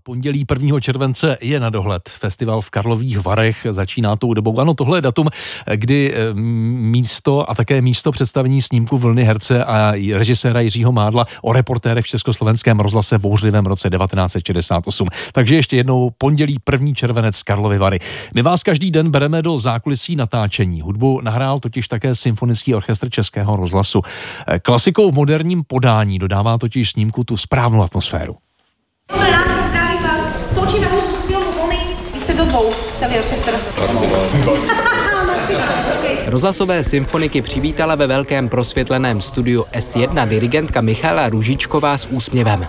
Pondělí 1. července je na dohled. Festival v Karlových Varech začíná tou dobou. Ano, tohle je datum, kdy místo a také místo představení snímku Vlny herce a režiséra Jiřího Mádla o reportérech v Československém rozhlase bouřlivém roce 1968. Takže ještě jednou pondělí 1. červenec Karlovy Vary. My vás každý den bereme do zákulisí natáčení. Hudbu nahrál totiž také Symfonický orchestr Českého rozhlasu. Klasikou v moderním podání dodává totiž snímku tu správnou atmosféru. Dobré ráno, zdravím vás. Točíme hudbu k filmu Vlny. Vy jste do dvou, celý orchestr. Rozhlasové symfoniky přivítala ve velkém prosvětleném studiu S1 dirigentka Michala Růžičková s úsměvem.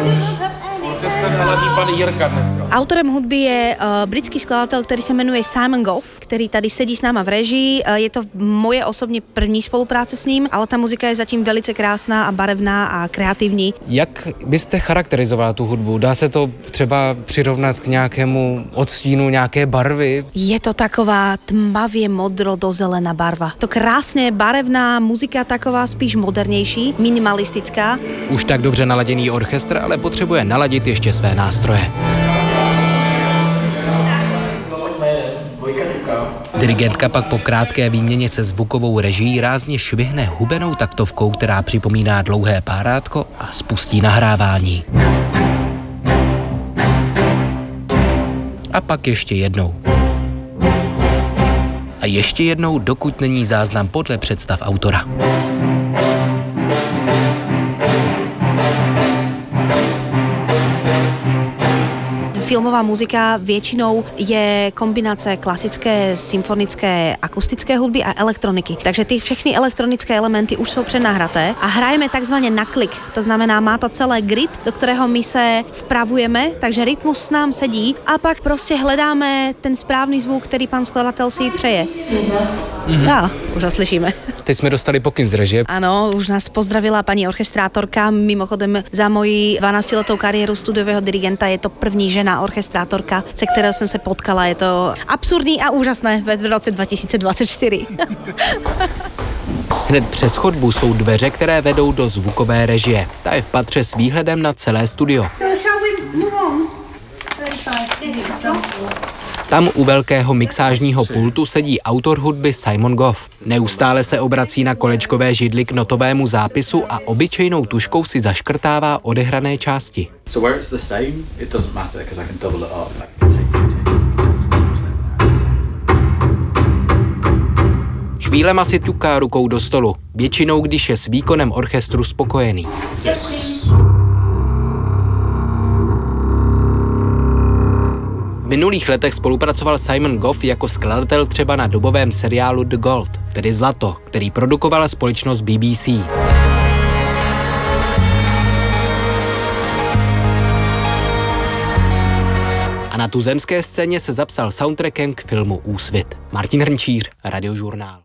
Autorem hudby je britský skladatel, který se jmenuje Simon Goff, který tady sedí s náma v režii. Je to moje osobně první spolupráce s ním, ale ta muzika je zatím velice krásná a barevná a kreativní. Jak byste charakterizovala tu hudbu? Dá se to třeba přirovnat k nějakému odstínu nějaké barvy? Je to taková tmavě modro do zelená barva. To krásně barevná muzika, taková spíš modernější, minimalistická. Už tak dobře naladěný orchestr, ale potřebuje naladit ještě své nástroje. Dirigentka pak po krátké výměně se zvukovou režií rázně švihne hubenou taktovkou, která připomíná dlouhé párátko a spustí nahrávání. A pak ještě jednou. A ještě jednou, dokud není záznam podle představ autora. Filmová muzika většinou je kombinace klasické, symfonické, akustické hudby a elektroniky. Takže ty všechny elektronické elementy už jsou přednahraté a hrajeme takzvaně na klik. To znamená, má to celé grid, do kterého my se vpravujeme, takže rytmus s nám sedí a pak prostě hledáme ten správný zvuk, který pan skladatel si přeje. Já, už ho slyšíme. Teď jsme dostali pokyn z režie. Ano, už nás pozdravila paní orchestrátorka. Mimochodem za moji 12letou kariéru studiového dirigenta je to první žena orchestrátorka, se kterou jsem se potkala. Je to absurdní a úžasné v roce 2024. Hned přes chodbu jsou dveře, které vedou do zvukové režie. Ta je v patře s výhledem na celé studio. Tam u velkého mixážního pultu sedí autor hudby Simon Goff. Neustále se obrací na kolečkové židli k notovému zápisu a obyčejnou tužkou si zaškrtává odehrané části. Chvílema si ťuká rukou do stolu, většinou když je s výkonem orchestru spokojený. V minulých letech spolupracoval Simon Goff jako skladatel třeba na dobovém seriálu The Gold, tedy Zlato, který produkovala společnost BBC. A na tuzemské scéně se zapsal soundtrackem k filmu Úsvit. Martin Hrnčíř, Radiožurnál.